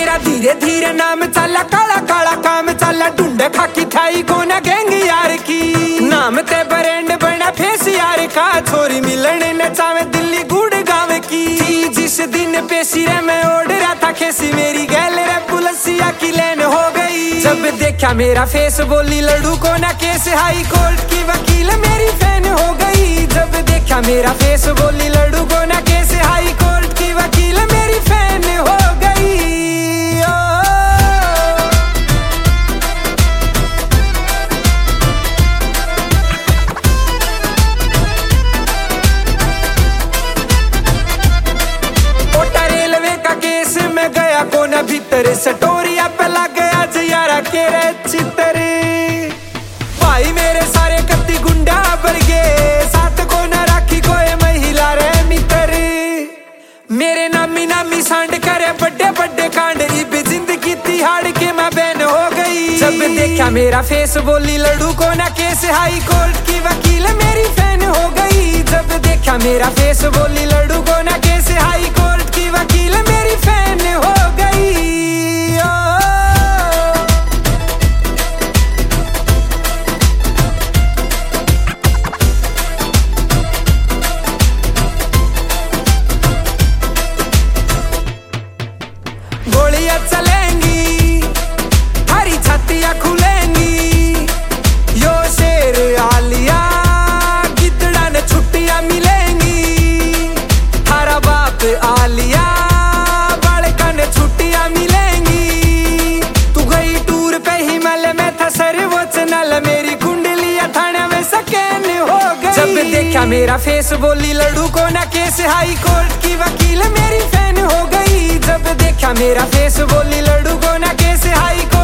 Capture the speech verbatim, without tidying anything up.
मेरा धीरे धीरे नाम चला, काला काला काम चला, ढूंढे खाकी थाई को ना गैंग यार की। नाम ते ब्रांड बना फेस यार का, छोरी मिलने न चावे दिल्ली गुड़गांव की। जिस दिन पेशी रे मैं ओढ़ रहा था खेसी, मेरी गैल रे पुलिसिया की लेन हो गई। जब देखा मेरा फेस बोली लड़ू को ना केस, हाई कोर्ट की वकील मेरी फैन हो गई। जब देखा मेरा फेस बोली लड़ू को ना केस, हाई कोर्ट की वकील मेरी फैन हो गई। ओटा रेलवे का केस में गया कोना भीतर, सटोरिया पे लग गया जियारा के रे चित्र। भाई मेरे सारे कत्ती गुंडा भर गए, साथ को न राखी कोई महिला रे मित्र। मेरे नामी नामी सांड करे बड़े बड़े कांड, इब जिंदगी तिहाड़ के मैं बैन हो गई। जब देखा मेरा फेस बोली लड़ू को ना केस, हाई कोर्ट की वकील मेरी फैन हो गई। जब देखा मेरा फेस बोली लड़ू को ना केस, हाई कोर्ट की वकील मेरी फैन हो गई। गोलियां चलेंगी, हरी छातियां खुलेंगी, यो शेर आलिया गिद्दड़ा ने छुट्टियां मिलेंगी। थारा बाप आलिया बालका ने छुट्टियां मिलेंगी। तू गई टूर पे हिमालय में था सर्वोच्च नल, मेरी कुंडलियां थाने में सकैन हो गई। जब देखा मेरा फेस बोली लड़ू को ना केस, हाई कोर्ट की वकील मेरी फैन हो गई। जब देखा मेरा फेस बोली लड़ू को ना केस, हाई कोर्ट